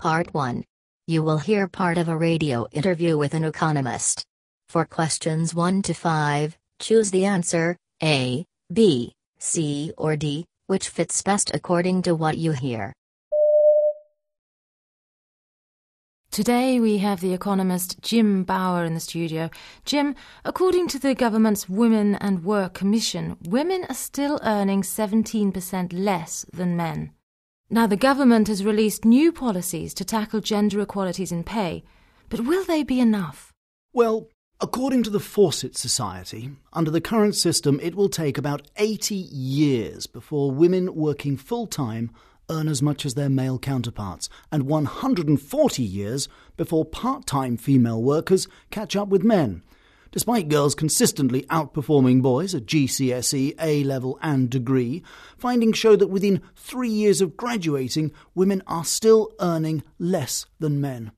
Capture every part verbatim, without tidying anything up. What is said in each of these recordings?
Part one. You will hear part of a radio interview with an economist. For questions one to five, choose the answer A, B, C, or D, which fits best according to what you hear. Today we have the economist Jim Bower in the studio. Jim, according to the government's Women and Work Commission, women are still earning seventeen percent less than men. Now, the government has released new policies to tackle gender equalities in pay, but will they be enough? Well, according to the Fawcett Society, under the current system it will take about eighty years before women working full-time earn as much as their male counterparts, and one hundred forty years before part-time female workers catch up with men. Despite girls consistently outperforming boys at G C S E, A-level and degree, findings show that within three years of graduating, women are still earning less than men.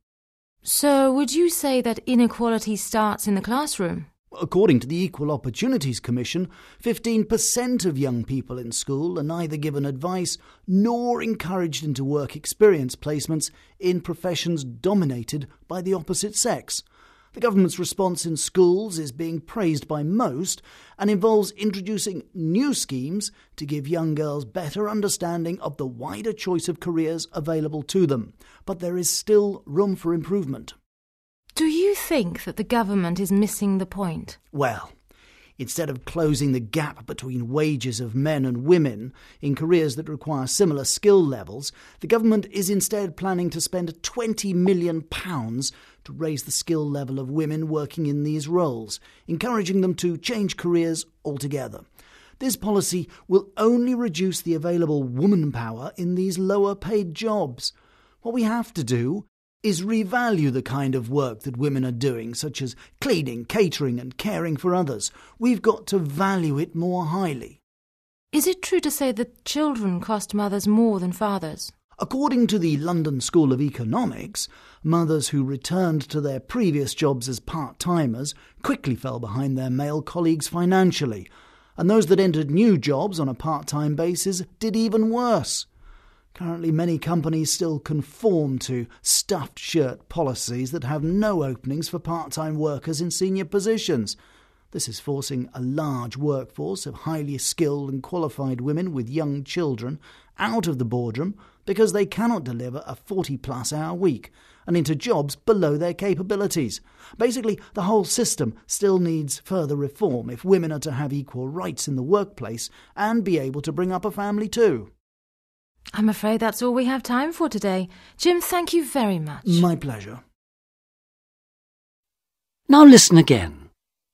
So would you say that inequality starts in the classroom? According to the Equal Opportunities Commission, fifteen percent of young people in school are neither given advice nor encouraged into work experience placements in professions dominated by the opposite sex. The government's response in schools is being praised by most and involves introducing new schemes to give young girls better understanding of the wider choice of careers available to them. But there is still room for improvement. Do you think that the government is missing the point? Well, instead of closing the gap between wages of men and women in careers that require similar skill levels, the government is instead planning to spend twenty million pounds to raise the skill level of women working in these roles, encouraging them to change careers altogether. This policy will only reduce the available woman power in these lower-paid jobs. What we have to do is revalue the kind of work that women are doing, such as cleaning, catering and caring for others. We've got to value it more highly. Is it true to say that children cost mothers more than fathers? According to the London School of Economics, mothers who returned to their previous jobs as part-timers quickly fell behind their male colleagues financially, and those that entered new jobs on a part-time basis did even worse. Currently, many companies still conform to stuffed shirt policies that have no openings for part-time workers in senior positions. This is forcing a large workforce of highly skilled and qualified women with young children out of the boardroom because they cannot deliver a forty-plus hour week and into jobs below their capabilities. Basically, the whole system still needs further reform if women are to have equal rights in the workplace and be able to bring up a family too. I'm afraid that's all we have time for today. Jim, thank you very much. My pleasure. Now listen again.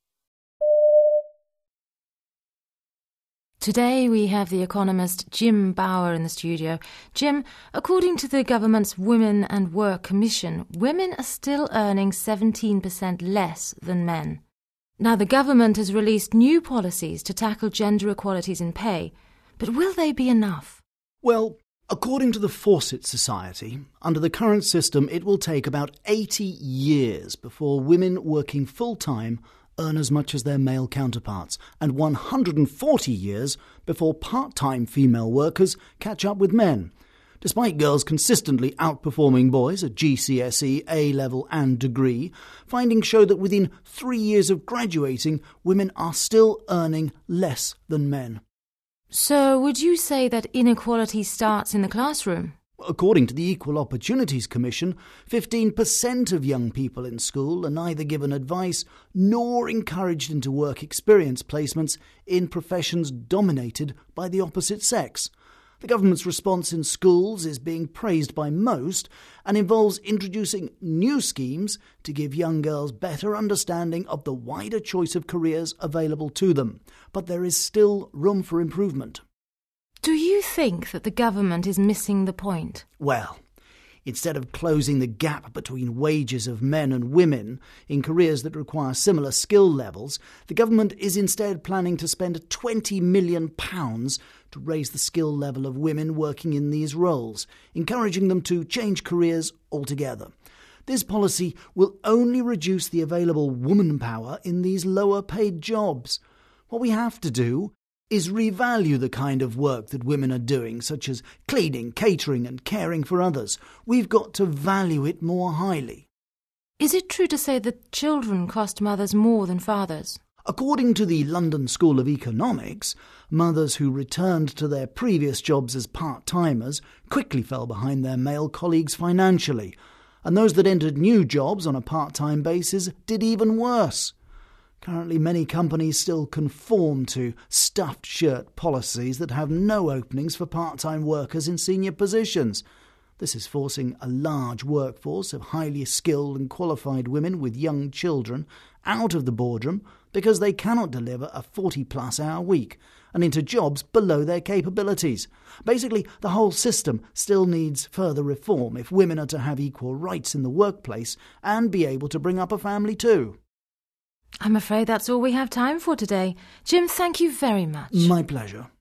Today we have the economist Jim Bower in the studio. Jim, according to the government's Women and Work Commission, women are still earning seventeen percent less than men. Now, the government has released new policies to tackle gender equalities in pay, but will they be enough? Well, according to the Fawcett Society, under the current system it will take about eighty years before women working full-time earn as much as their male counterparts, and one hundred forty years before part-time female workers catch up with men. Despite girls consistently outperforming boys at G C S E, A-level and degree, findings show that within three years of graduating, women are still earning less than men. So would you say that inequality starts in the classroom? According to the Equal Opportunities Commission, fifteen percent of young people in school are neither given advice nor encouraged into work experience placements in professions dominated by the opposite sex. The government's response in schools is being praised by most and involves introducing new schemes to give young girls better understanding of the wider choice of careers available to them. But there is still room for improvement. Do you think that the government is missing the point? Well, instead of closing the gap between wages of men and women in careers that require similar skill levels, the government is instead planning to spend twenty million pounds to raise the skill level of women working in these roles, encouraging them to change careers altogether. This policy will only reduce the available woman power in these lower-paid jobs. What we have to do is revalue the kind of work that women are doing, such as cleaning, catering and caring for others. We've got to value it more highly. Is it true to say that children cost mothers more than fathers? According to the London School of Economics, mothers who returned to their previous jobs as part-timers quickly fell behind their male colleagues financially, and those that entered new jobs on a part-time basis did even worse. Currently, many companies still conform to stuffed shirt policies that have no openings for part-time workers in senior positions. This is forcing a large workforce of highly skilled and qualified women with young children out of the boardroom because they cannot deliver a forty-plus hour week and into jobs below their capabilities. Basically, the whole system still needs further reform if women are to have equal rights in the workplace and be able to bring up a family too. I'm afraid that's all we have time for today. Jim, thank you very much. My pleasure.